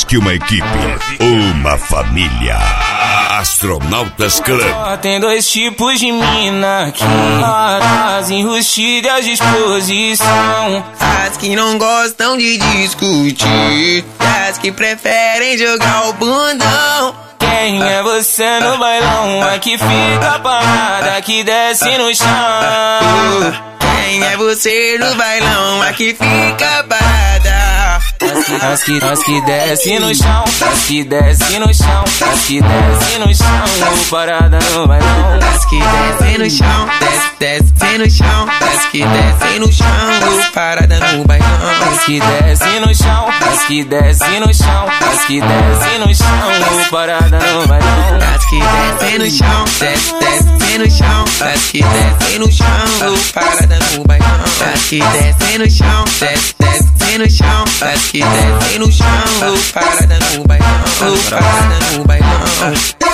que uma equipe, uma família. Astronautas Club. Tem dois tipos de mina aqui, as enrustidas à disposição, as que não gostam de discutir, as que preferem jogar o bundão. Quem é você no bailão? A que fica parada, que desce no chão. Quem é você no bailão? A que fica parada. As que desce no chão, as que desce no chão, as que desce no chão, parada no bailão. As que desce no chão, desce no chão, as que desce no chão, parada no bailão. As que desce no chão, as que desce no chão, as que desce no chão, parada no bailão. As que desce no chão, desce no chão, as que desce no chão, parada no bailão. As que desce no chão, desce no chão, as que desce no chão, parada no bailão, parada no bailão,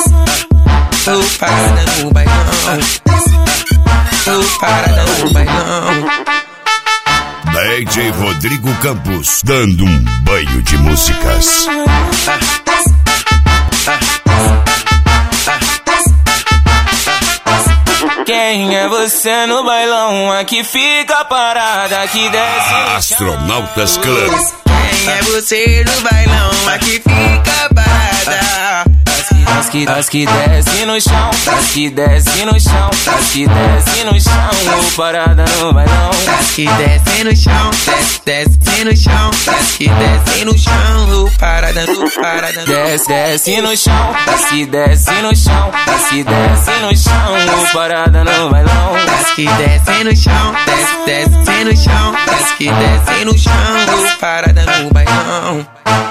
parada no bailão, parada no bailão. DJ Rodrigo Campos, dando um banho de músicas. Quem é você no bailão? A que fica parada, que desce no chão. Astronautas Club. Quem é você no bailão? A que fica parada. As que desce no chão, as que desce no chão, as que desce no chão, parada no bailão. As que desce no chão, desce no chão, as que desce no chão, parada no desce no chão, as que desce no chão, as que desce no chão, parada no bailão. As que desce no chão, desce no chão, as que desce no chão, parada no bailão.